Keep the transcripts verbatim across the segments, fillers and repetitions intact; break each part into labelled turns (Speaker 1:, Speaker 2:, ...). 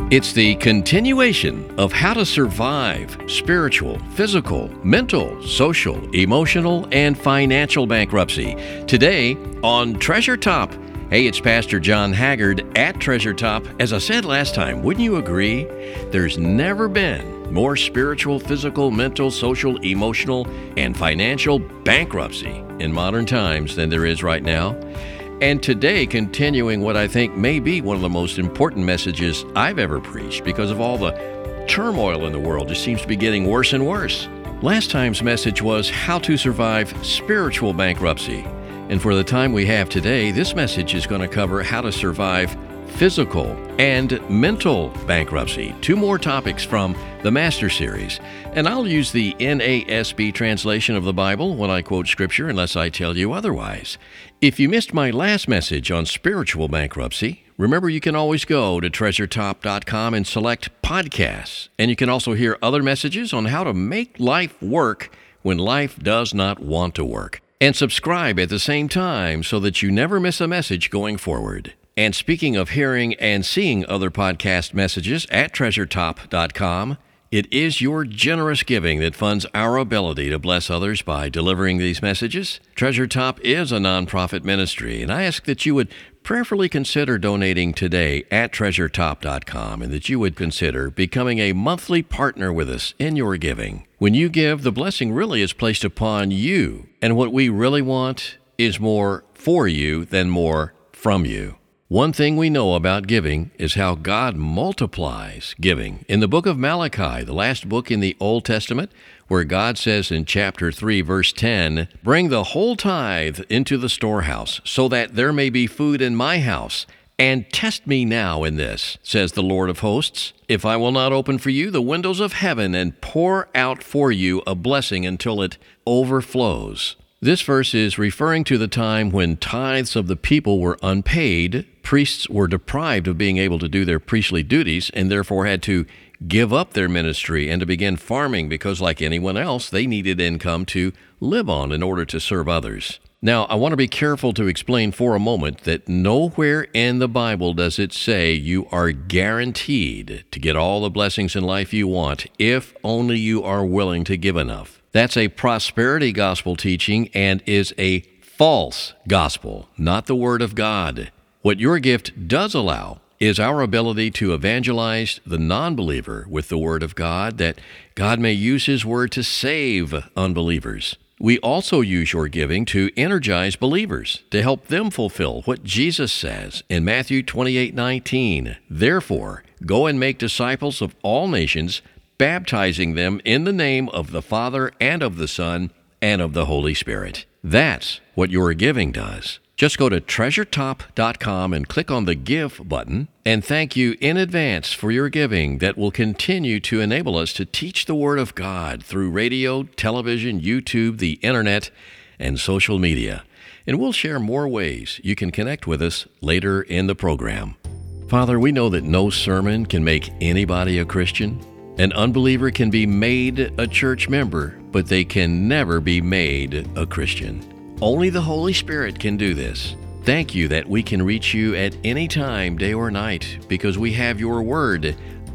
Speaker 1: It's the continuation of how to survive spiritual, physical, mental, social, emotional, and financial bankruptcy. Today on Treasure Top. Hey, it's Pastor John Haggard at Treasure Top. As I said last time, wouldn't you agree? There's never been more spiritual, physical, mental, social, emotional, and financial bankruptcy in modern times than there is right now. And today, continuing what I think may be one of the most important messages I've ever preached because of all the turmoil in the world just seems to be getting worse and worse. Last time's message was how to survive spiritual bankruptcy. And for the time we have today, this message is going to cover how to survive physical and mental bankruptcy. Two more topics from the Master Series. And I'll use the N A S B translation of the Bible when I quote Scripture unless I tell you otherwise. If you missed my last message on spiritual bankruptcy, remember you can always go to treasure top dot com and select podcasts. And you can also hear other messages on how to make life work when life does not want to work. And subscribe at the same time so that you never miss a message going forward. And speaking of hearing and seeing other podcast messages at treasure top dot com, it is your generous giving that funds our ability to bless others by delivering these messages. Treasure Top is a nonprofit ministry, and I ask that you would prayerfully consider donating today at treasure top dot com and that you would consider becoming a monthly partner with us in your giving. When you give, the blessing really is placed upon you, and what we really want is more for you than more from you. One thing we know about giving is how God multiplies giving. In the book of Malachi, the last book in the Old Testament, where God says in chapter three, verse ten, "Bring the whole tithe into the storehouse, so that there may be food in my house. And test me now in this, says the Lord of hosts, if I will not open for you the windows of heaven and pour out for you a blessing until it overflows." This verse is referring to the time when tithes of the people were unpaid. Priests were deprived of being able to do their priestly duties and therefore had to give up their ministry and to begin farming because, like anyone else, they needed income to live on in order to serve others. Now, I want to be careful to explain for a moment that nowhere in the Bible does it say you are guaranteed to get all the blessings in life you want if only you are willing to give enough. That's a prosperity gospel teaching and is a false gospel, not the Word of God. What your gift does allow is our ability to evangelize the non-believer with the Word of God, that God may use His Word to save unbelievers. We also use your giving to energize believers, to help them fulfill what Jesus says in Matthew twenty-eight nineteen. Therefore, go and make disciples of all nations, baptizing them in the name of the Father and of the Son and of the Holy Spirit. That's what your giving does. Just go to treasure top dot com and click on the Give button, and thank you in advance for your giving that will continue to enable us to teach the Word of God through radio, television, YouTube, the Internet, and social media. And we'll share more ways you can connect with us later in the program. Father, we know that no sermon can make anybody a Christian. An unbeliever can be made a church member, but they can never be made a Christian. Only the Holy Spirit can do this. Thank you that we can reach you at any time, day or night, because we have your word,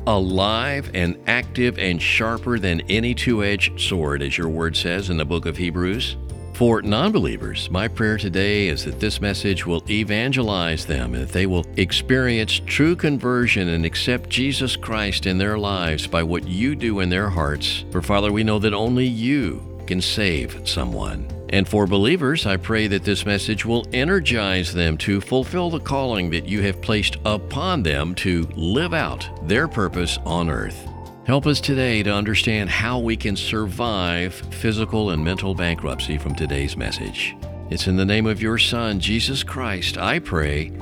Speaker 1: alive and active and sharper than any two-edged sword, as your word says in the book of Hebrews. For non-believers, my prayer today is that this message will evangelize them, and that they will experience true conversion and accept Jesus Christ in their lives by what you do in their hearts. For Father, we know that only you can save someone. And for believers, I pray that this message will energize them to fulfill the calling that you have placed upon them to live out their purpose on earth. Help us today to understand how we can survive physical and mental bankruptcy from today's message. It's in the name of your Son, Jesus Christ, I pray.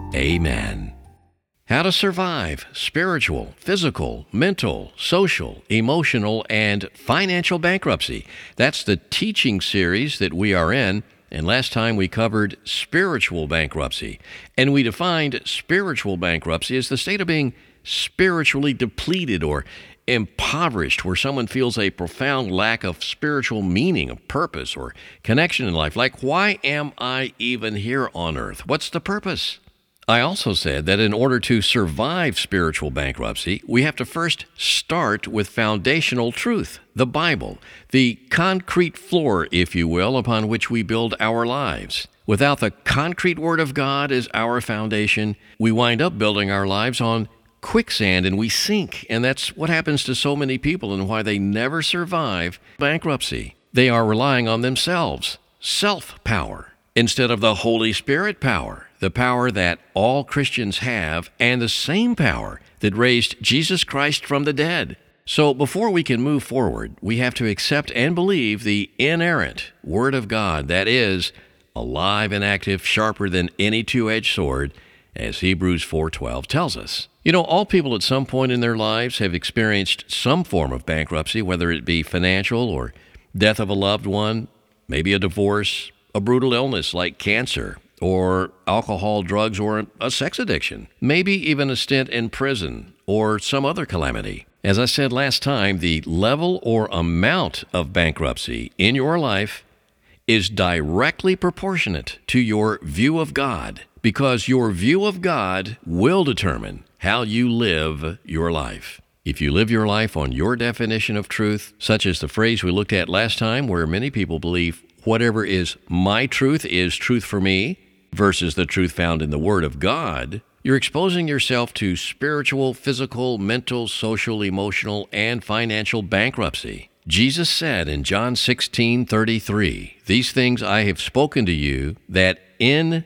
Speaker 1: Amen. How to survive spiritual, physical, mental, social, emotional, and financial bankruptcy. That's the teaching series that we are in. And last time we covered spiritual bankruptcy. And we defined spiritual bankruptcy as the state of being spiritually depleted or impoverished, where someone feels a profound lack of spiritual meaning, of purpose, or connection in life. Like, why am I even here on earth? What's the purpose? I also said that in order to survive spiritual bankruptcy, we have to first start with foundational truth, the Bible, the concrete floor, if you will, upon which we build our lives. Without the concrete Word of God as our foundation, we wind up building our lives on quicksand and we sink. And that's what happens to so many people and why they never survive bankruptcy. They are relying on themselves, self-power, instead of the Holy Spirit power, the power that all Christians have, and the same power that raised Jesus Christ from the dead. So before we can move forward, we have to accept and believe the inerrant Word of God that is alive and active, sharper than any two-edged sword, as Hebrews four twelve tells us. You know, all people at some point in their lives have experienced some form of bankruptcy, whether it be financial or death of a loved one, maybe a divorce, a brutal illness like cancer, or alcohol, drugs, or a sex addiction, maybe even a stint in prison or some other calamity. As I said last time, the level or amount of bankruptcy in your life is directly proportionate to your view of God, because your view of God will determine how you live your life. If you live your life on your definition of truth, such as the phrase we looked at last time, where many people believe whatever is my truth is truth for me, versus the truth found in the Word of God, you're exposing yourself to spiritual, physical, mental, social, emotional, and financial bankruptcy. Jesus said in John sixteen thirty-three, "These things I have spoken to you, that in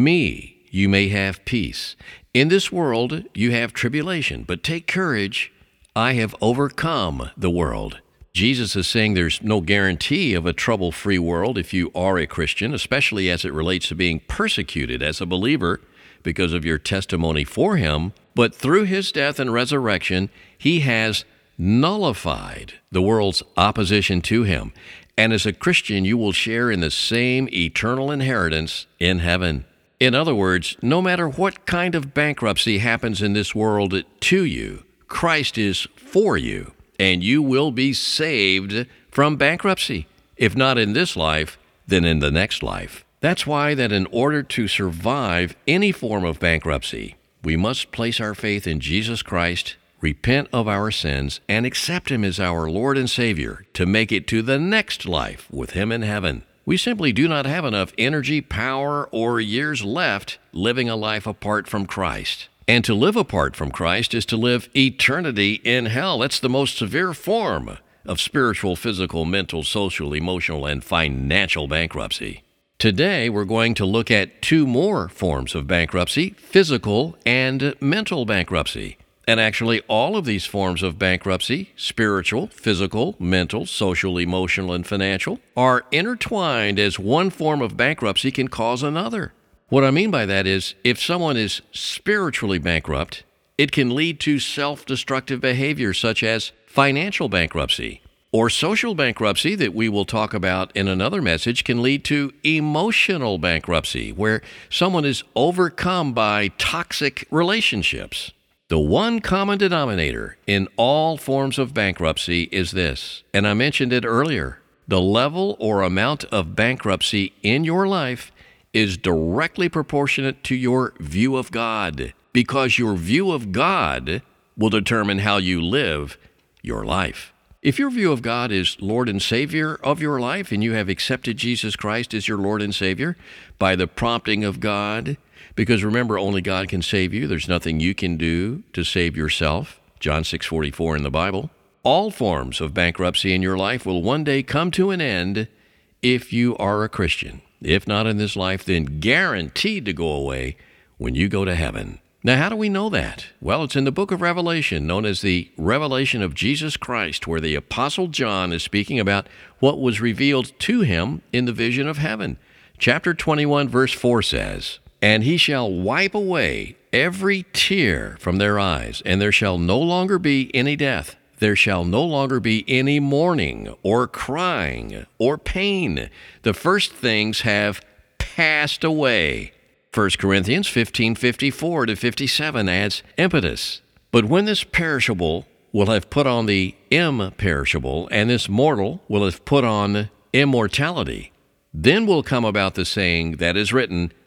Speaker 1: me you may have peace. In this world you have tribulation, but take courage, I have overcome the world." Jesus is saying there's no guarantee of a trouble-free world if you are a Christian, especially as it relates to being persecuted as a believer because of your testimony for Him. But through His death and resurrection, He has nullified the world's opposition to Him. And as a Christian, you will share in the same eternal inheritance in heaven. In other words, no matter what kind of bankruptcy happens in this world to you, Christ is for you, and you will be saved from bankruptcy. If not in this life, then in the next life. That's why that in order to survive any form of bankruptcy, we must place our faith in Jesus Christ, repent of our sins, and accept Him as our Lord and Savior to make it to the next life with Him in heaven. We simply do not have enough energy, power, or years left living a life apart from Christ. And to live apart from Christ is to live eternity in hell. That's the most severe form of spiritual, physical, mental, social, emotional, and financial bankruptcy. Today, we're going to look at two more forms of bankruptcy, physical and mental bankruptcy. And actually, all of these forms of bankruptcy, spiritual, physical, mental, social, emotional, and financial, are intertwined, as one form of bankruptcy can cause another. What I mean by that is, if someone is spiritually bankrupt, it can lead to self-destructive behavior such as financial bankruptcy, or social bankruptcy that we will talk about in another message can lead to emotional bankruptcy, where someone is overcome by toxic relationships. The one common denominator in all forms of bankruptcy is this, and I mentioned it earlier. The level or amount of bankruptcy in your life is directly proportionate to your view of God, because your view of God will determine how you live your life. If your view of God is Lord and Savior of your life, and you have accepted Jesus Christ as your Lord and Savior by the prompting of God, because remember, only God can save you. There's nothing you can do to save yourself. John six forty-four in the Bible. All forms of bankruptcy in your life will one day come to an end if you are a Christian. If not in this life, then guaranteed to go away when you go to heaven. Now, how do we know that? Well, it's in the book of Revelation, known as the Revelation of Jesus Christ, where the Apostle John is speaking about what was revealed to him in the vision of heaven. Chapter twenty-one, verse four says, "And he shall wipe away every tear from their eyes, and there shall no longer be any death. There shall no longer be any mourning or crying or pain. The first things have passed away." First Corinthians fifteen fifty-four to fifty-seven adds impetus. "But when this perishable will have put on the imperishable, and this mortal will have put on immortality, then will come about the saying that is written,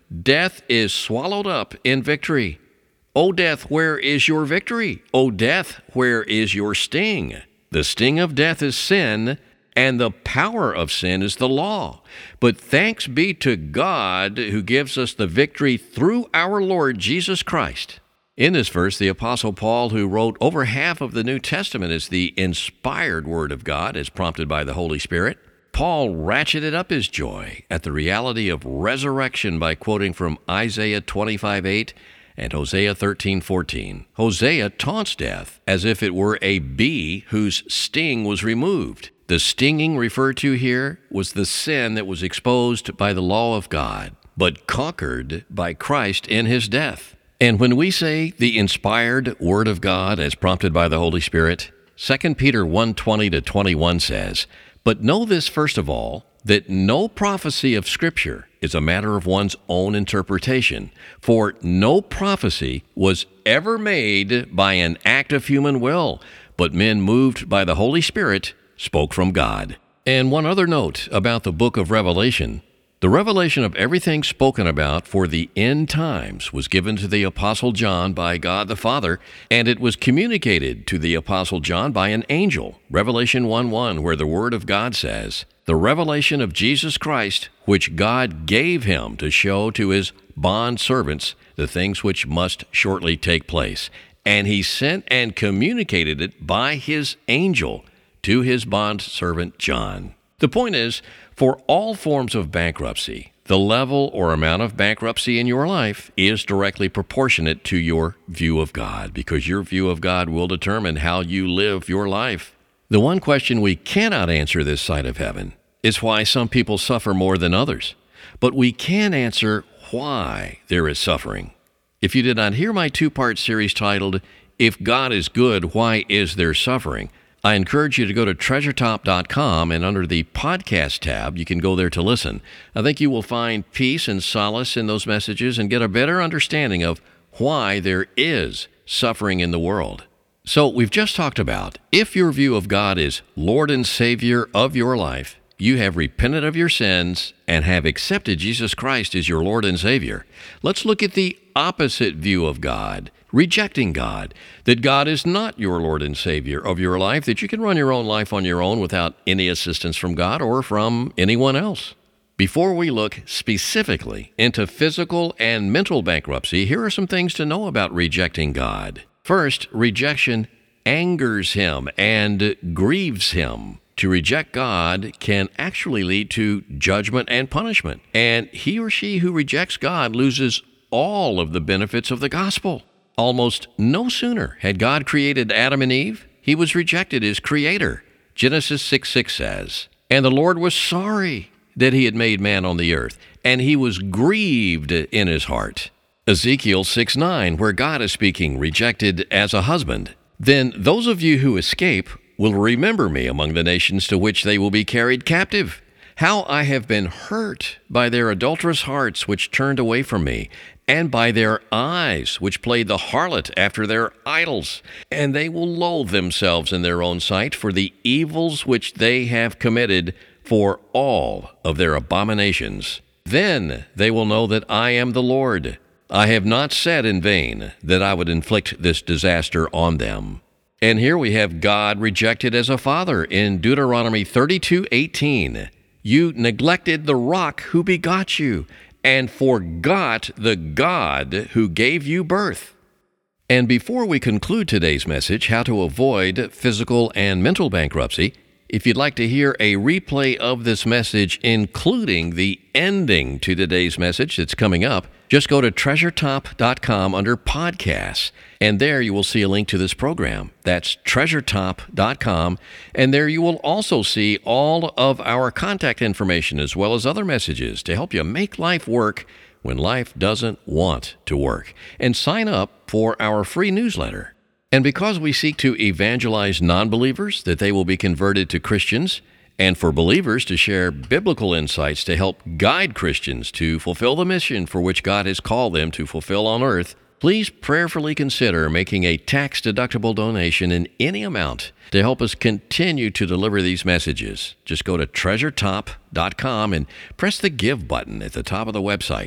Speaker 1: death is swallowed up in victory. O death, where is your victory? O death, where is your sting? The sting of death is sin, and the power of sin is the law. But thanks be to God who gives us the victory through our Lord Jesus Christ. In this verse, the Apostle Paul, who wrote over half of the New Testament as the inspired Word of God as prompted by the Holy Spirit, Paul ratcheted up his joy at the reality of resurrection by quoting from Isaiah twenty-five eight and Hosea thirteen fourteen. Hosea taunts death as if it were a bee whose sting was removed. The stinging referred to here was the sin that was exposed by the law of God, but conquered by Christ in his death. And when we say the inspired Word of God as prompted by the Holy Spirit, Second Peter one twenty to twenty-one says, "But know this first of all, that no prophecy of Scripture is a matter of one's own interpretation, for no prophecy was ever made by an act of human will, but men moved by the Holy Spirit spoke from God." And one other note about the book of Revelation. The revelation of everything spoken about for the end times was given to the Apostle John by God the Father, and it was communicated to the Apostle John by an angel. Revelation one one, where the Word of God says, "The revelation of Jesus Christ, which God gave him to show to his bondservants the things which must shortly take place. And he sent and communicated it by his angel to his bondservant John." The point is, for all forms of bankruptcy, the level or amount of bankruptcy in your life is directly proportionate to your view of God, because your view of God will determine how you live your life. The one question we cannot answer this side of heaven is why some people suffer more than others, but we can answer why there is suffering. If you did not hear my two-part series titled, "If God is Good, Why Is There Suffering?" I encourage you to go to treasure top dot com, and under the podcast tab, you can go there to listen. I think you will find peace and solace in those messages and get a better understanding of why there is suffering in the world. So we've just talked about, if your view of God is Lord and Savior of your life, you have repented of your sins and have accepted Jesus Christ as your Lord and Savior. Let's look at the opposite view of God, rejecting God, that God is not your Lord and Savior of your life, that you can run your own life on your own without any assistance from God or from anyone else. Before we look specifically into physical and mental bankruptcy, here are some things to know about rejecting God. First, rejection angers him and grieves him. To reject God can actually lead to judgment and punishment, and he or she who rejects God loses all of the benefits of the gospel. Almost no sooner had God created Adam and Eve, he was rejected as creator. Genesis six six says, "And the Lord was sorry that he had made man on the earth, and he was grieved in his heart." Ezekiel six nine, where God is speaking, rejected as a husband. "Then those of you who escape will remember me among the nations to which they will be carried captive. How I have been hurt by their adulterous hearts which turned away from me, and by their eyes which played the harlot after their idols. And they will loathe themselves in their own sight for the evils which they have committed, for all of their abominations. Then they will know that I am the Lord. I have not said in vain that I would inflict this disaster on them." And here we have God rejected as a father in Deuteronomy thirty-two eighteen. "You neglected the rock who begot you, and forgot the God who gave you birth." And before we conclude today's message, how to avoid physical and mental bankruptcy, if you'd like to hear a replay of this message, including the ending to today's message that's coming up, just go to treasure top dot com under podcasts, and there you will see a link to this program. That's treasure top dot com, and there you will also see all of our contact information as well as other messages to help you make life work when life doesn't want to work. And sign up for our free newsletter. And because we seek to evangelize non-believers that they will be converted to Christians, and for believers to share biblical insights to help guide Christians to fulfill the mission for which God has called them to fulfill on earth, please prayerfully consider making a tax-deductible donation in any amount to help us continue to deliver these messages. Just go to treasure top dot com and press the Give button at the top of the website.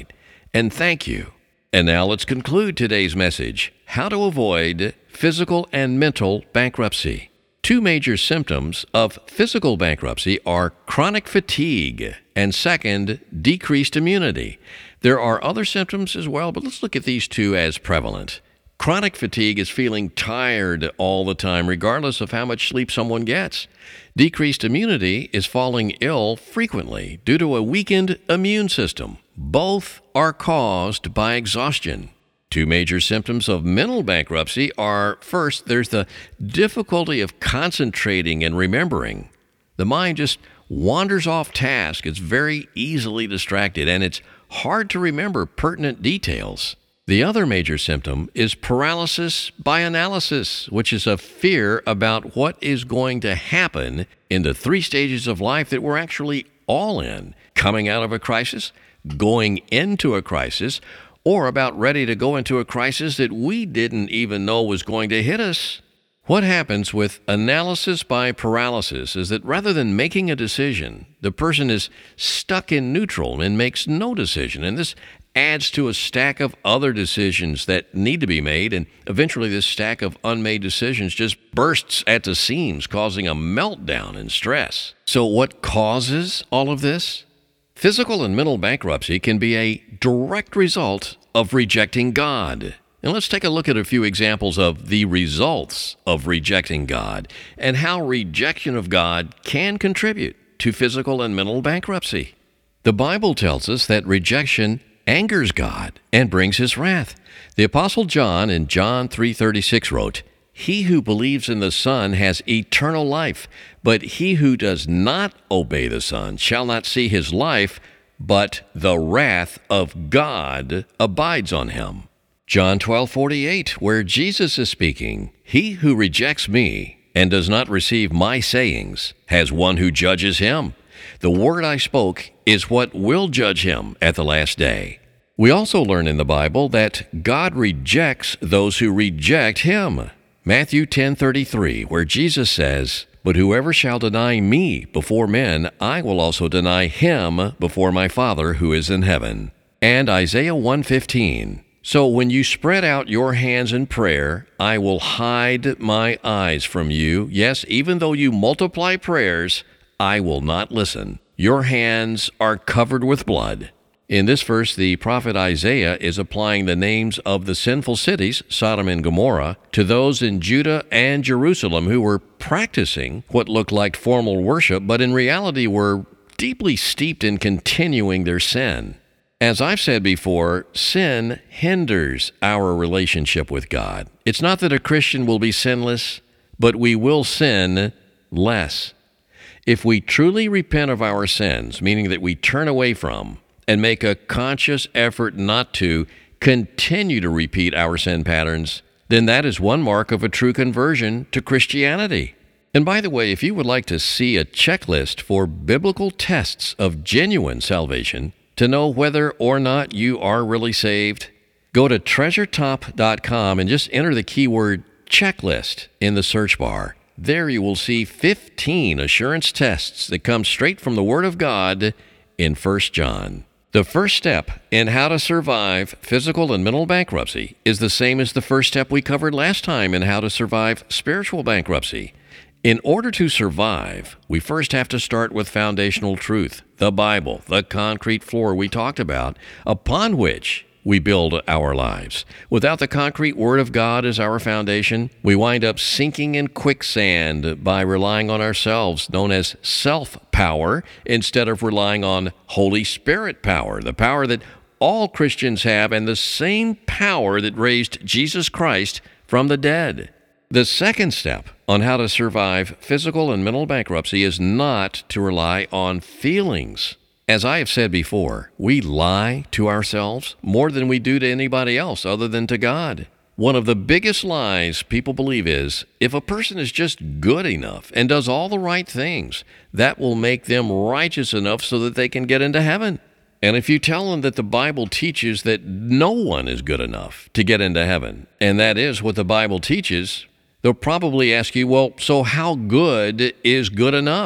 Speaker 1: And thank you. And now let's conclude today's message, how to avoid physical and mental bankruptcy. Two major symptoms of physical bankruptcy are chronic fatigue and, second, decreased immunity. There are other symptoms as well, but let's look at these two as prevalent. Chronic fatigue is feeling tired all the time, regardless of how much sleep someone gets. Decreased immunity is falling ill frequently due to a weakened immune system. Both are caused by exhaustion. Two major symptoms of mental bankruptcy are, first, there's the difficulty of concentrating and remembering. The mind just wanders off task. It's very easily distracted, and it's hard to remember pertinent details. The other major symptom is paralysis by analysis, which is a fear about what is going to happen in the three stages of life that we're actually all in: coming out of a crisis, going into a crisis, or about ready to go into a crisis that we didn't even know was going to hit us. What happens with analysis by paralysis is that rather than making a decision, the person is stuck in neutral and makes no decision, and this adds to a stack of other decisions that need to be made, and eventually this stack of unmade decisions just bursts at the seams, causing a meltdown and stress. So what causes all of this? Physical and mental bankruptcy can be a direct result of rejecting God. And let's take a look at a few examples of the results of rejecting God and how rejection of God can contribute to physical and mental bankruptcy. The Bible tells us that rejection angers God and brings His wrath. The Apostle John in John three thirty-six wrote, "He who believes in the Son has eternal life, but he who does not obey the Son shall not see his life, but the wrath of God abides on him." John twelve forty-eight, where Jesus is speaking, "He who rejects me and does not receive my sayings has one who judges him. The word I spoke is what will judge him at the last day." We also learn in the Bible that God rejects those who reject Him. Matthew ten thirty-three, where Jesus says, "But whoever shall deny me before men, I will also deny him before my Father who is in heaven." And Isaiah one fifteen, "So when you spread out your hands in prayer, I will hide my eyes from you. Yes, even though you multiply prayers, I will not listen. Your hands are covered with blood." In this verse, the prophet Isaiah is applying the names of the sinful cities, Sodom and Gomorrah, to those in Judah and Jerusalem who were practicing what looked like formal worship, but in reality were deeply steeped in continuing their sin. As I've said before, sin hinders our relationship with God. It's not that a Christian will be sinless, but we will sin less. If we truly repent of our sins, meaning that we turn away from and make a conscious effort not to continue to repeat our sin patterns, then that is one mark of a true conversion to Christianity. And by the way, if you would like to see a checklist for biblical tests of genuine salvation to know whether or not you are really saved, go to treasure top dot com and just enter the keyword checklist in the search bar. There you will see fifteen assurance tests that come straight from the Word of God in First John. The first step in how to survive physical and mental bankruptcy is the same as the first step we covered last time in how to survive spiritual bankruptcy. In order to survive, we first have to start with foundational truth, the Bible, the concrete floor we talked about, upon which we build our lives. Without the concrete Word of God as our foundation, we wind up sinking in quicksand by relying on ourselves, known as self-power, instead of relying on Holy Spirit power, the power that all Christians have and the same power that raised Jesus Christ from the dead. The second step on how to survive physical and mental bankruptcy is not to rely on feelings. As I have said before, we lie to ourselves more than we do to anybody else other than to God. One of the biggest lies people believe is, if a person is just good enough and does all the right things, that will make them righteous enough so that they can get into heaven. And if you tell them that the Bible teaches that no one is good enough to get into heaven, and that is what the Bible teaches, they'll probably ask you, well, so how good is good enough?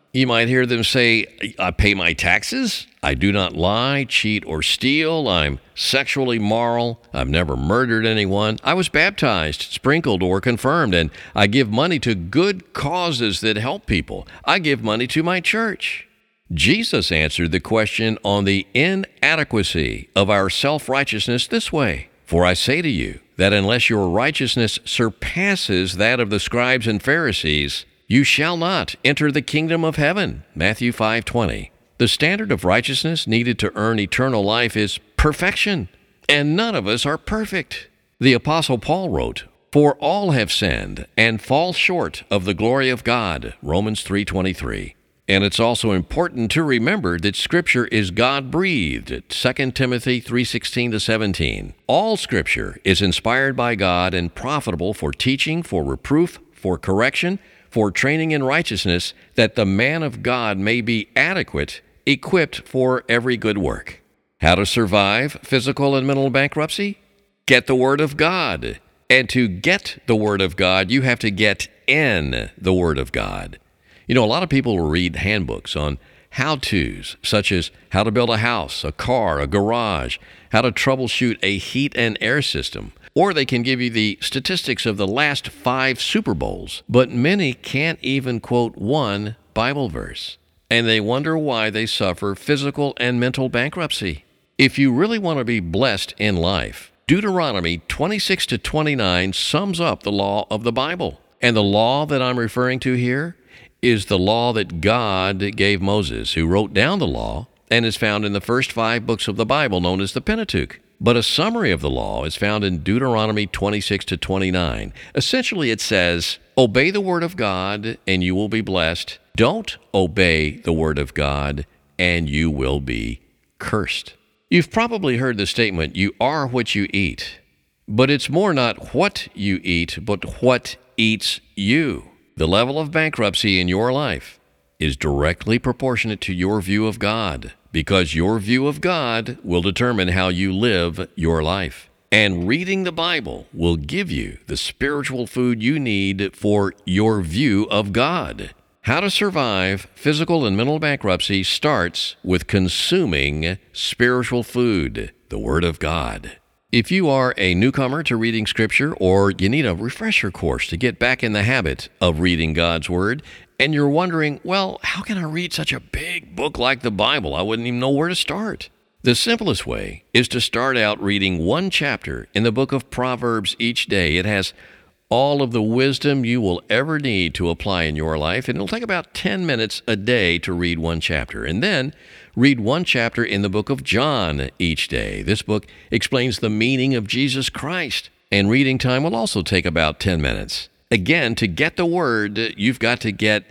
Speaker 1: You might hear them say, I pay my taxes, I do not lie, cheat, or steal, I'm sexually moral, I've never murdered anyone, I was baptized, sprinkled, or confirmed, and I give money to good causes that help people. I give money to my church. Jesus answered the question on the inadequacy of our self-righteousness this way. For I say to you that unless your righteousness surpasses that of the scribes and Pharisees, you shall not enter the kingdom of heaven. Matthew five twenty. The standard of righteousness needed to earn eternal life is perfection, and none of us are perfect. The Apostle Paul wrote, For all have sinned and fall short of the glory of God. Romans three twenty-three. And it's also important to remember that Scripture is God-breathed, Second Timothy three sixteen to seventeen. All Scripture is inspired by God and profitable for teaching, for reproof, for correction, for training in righteousness, that the man of God may be adequate, equipped for every good work. How to survive physical and mental bankruptcy? Get the Word of God. And to get the Word of God, you have to get in the Word of God. You know, a lot of people will read handbooks on how-tos, such as how to build a house, a car, a garage, how to troubleshoot a heat and air system, or they can give you the statistics of the last five Super Bowls, but many can't even quote one Bible verse, and they wonder why they suffer physical and mental bankruptcy. If you really want to be blessed in life, Deuteronomy twenty-six to twenty-nine sums up the law of the Bible, and the law that I'm referring to here is the law that God gave Moses, who wrote down the law and is found in the first five books of the Bible known as the Pentateuch. But a summary of the law is found in Deuteronomy twenty-six to twenty-nine. Essentially, it says, obey the word of God and you will be blessed. Don't obey the word of God and you will be cursed. You've probably heard the statement, you are what you eat. But it's more not what you eat, but what eats you. The level of bankruptcy in your life is directly proportionate to your view of God, because your view of God will determine how you live your life. And reading the Bible will give you the spiritual food you need for your view of God. How to survive physical and mental bankruptcy starts with consuming spiritual food, the Word of God. If you are a newcomer to reading Scripture, or you need a refresher course to get back in the habit of reading God's Word, and you're wondering, well, how can I read such a big book like the Bible? I wouldn't even know where to start. The simplest way is to start out reading one chapter in the book of Proverbs each day. It has all of the wisdom you will ever need to apply in your life, and it'll take about ten minutes a day to read one chapter. And then read one chapter in the book of John each day. This book explains the meaning of Jesus Christ, and reading time will also take about ten minutes. Again, to get the Word, you've got to get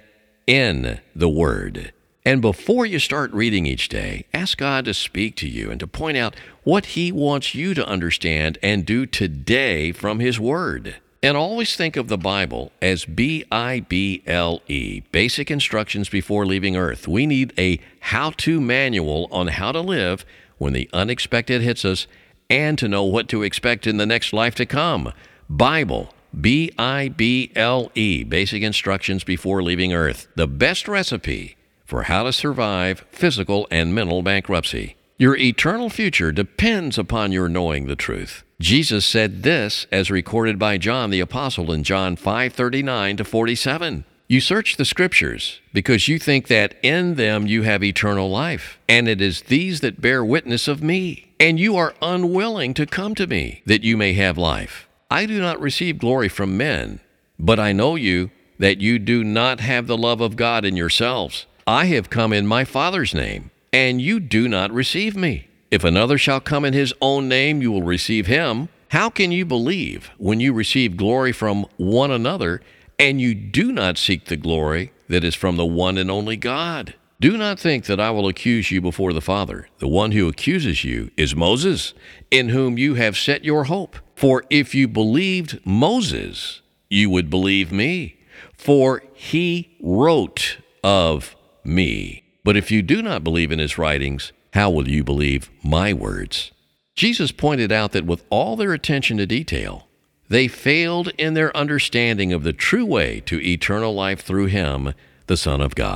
Speaker 1: in the Word. And before you start reading each day, ask God to speak to you and to point out what He wants you to understand and do today from His Word. And always think of the Bible as B I B L E, basic instructions before leaving Earth. We need a how-to manual on how to live when the unexpected hits us and to know what to expect in the next life to come. Bible, B I B L E, basic instructions before leaving Earth. The best recipe for how to survive physical and mental bankruptcy. Your eternal future depends upon your knowing the truth. Jesus said this as recorded by John the Apostle in John five thirty-nine to forty-seven. You search the Scriptures because you think that in them you have eternal life, and it is these that bear witness of me. And you are unwilling to come to me that you may have life. I do not receive glory from men, but I know you, that you do not have the love of God in yourselves. I have come in my Father's name, and you do not receive me. If another shall come in his own name, you will receive him. How can you believe when you receive glory from one another, and you do not seek the glory that is from the one and only God? Do not think that I will accuse you before the Father. The one who accuses you is Moses, in whom you have set your hope. For if you believed Moses, you would believe me, for he wrote of me. But if you do not believe in his writings, how will you believe my words? Jesus pointed out that with all their attention to detail, they failed in their understanding of the true way to eternal life through him, the Son of God.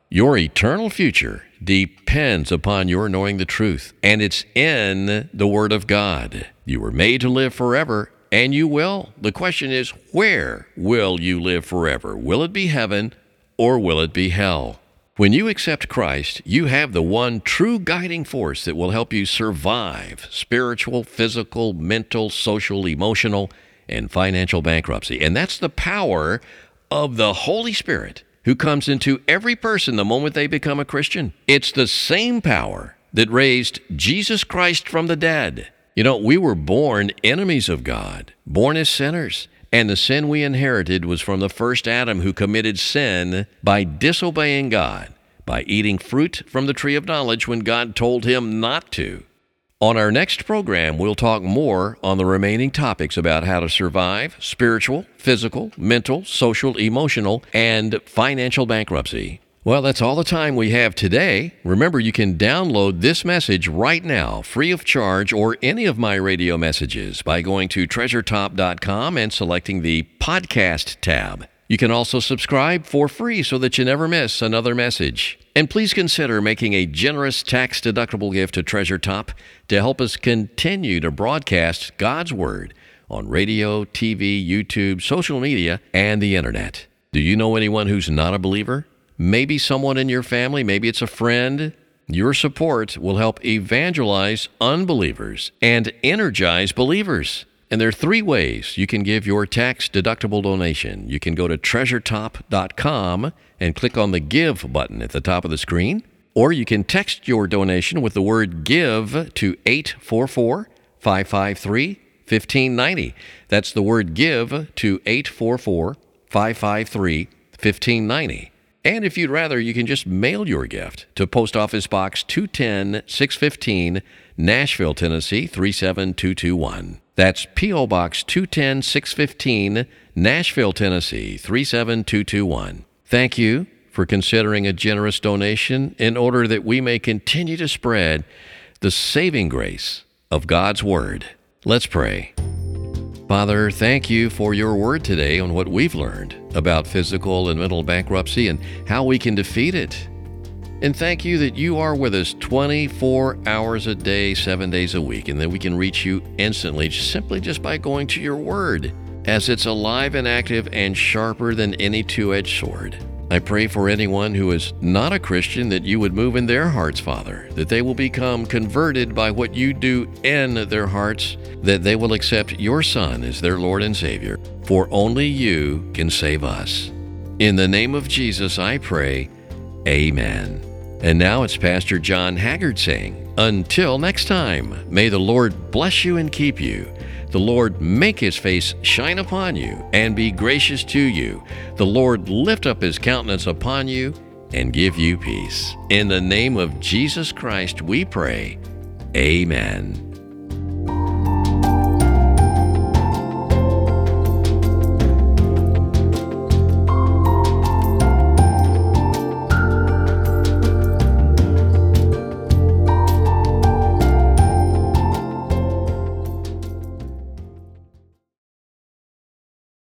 Speaker 1: Your eternal future depends upon your knowing the truth, and it's in the Word of God. You were made to live forever, and you will. The question is, where will you live forever? Will it be heaven, or will it be hell? When you accept Christ, you have the one true guiding force that will help you survive spiritual, physical, mental, social, emotional, and financial bankruptcy. And that's the power of the Holy Spirit who comes into every person the moment they become a Christian. It's the same power that raised Jesus Christ from the dead. You know, we were born enemies of God, born as sinners. And the sin we inherited was from the first Adam, who committed sin by disobeying God, by eating fruit from the tree of knowledge when God told him not to. On our next program, we'll talk more on the remaining topics about how to survive spiritual, physical, mental, social, emotional, and financial bankruptcy. Well, that's all the time we have today. Remember, you can download this message right now, free of charge, or any of my radio messages by going to treasure top dot com and selecting the Podcast tab. You can also subscribe for free so that you never miss another message. And please consider making a generous tax-deductible gift to Treasure Top to help us continue to broadcast God's Word on radio, T V, YouTube, social media, and the Internet. Do you know anyone who's not a believer? Maybe someone in your family, maybe it's a friend. Your support will help evangelize unbelievers and energize believers. And there are three ways you can give your tax-deductible donation. You can go to treasure top dot com and click on the Give button at the top of the screen, or you can text your donation with the word GIVE to eight four four, five five three, one five nine zero. That's the word GIVE to eight four four, five five three, one five nine zero. And if you'd rather, you can just mail your gift to Post Office Box two ten, six fifteen, Nashville, Tennessee, three seven two two one. That's P O. Box two ten, six fifteen, Nashville, Tennessee, three seven two two one. Thank you for considering a generous donation in order that we may continue to spread the saving grace of God's Word. Let's pray. Father, thank you for your word today on what we've learned about physical and mental bankruptcy and how we can defeat it. And thank you that you are with us twenty-four hours a day, seven days a week, and that we can reach you instantly simply just by going to your word, as it's alive and active and sharper than any two-edged sword. I pray for anyone who is not a Christian that you would move in their hearts, Father, that they will become converted by what you do in their hearts, that they will accept your Son as their Lord and Savior, for only you can save us. In the name of Jesus, I pray, amen. And now it's Pastor John Haggard saying, until next time, may the Lord bless you and keep you. The Lord make his face shine upon you and be gracious to you. The Lord lift up his countenance upon you and give you peace. In the name of Jesus Christ we pray, amen.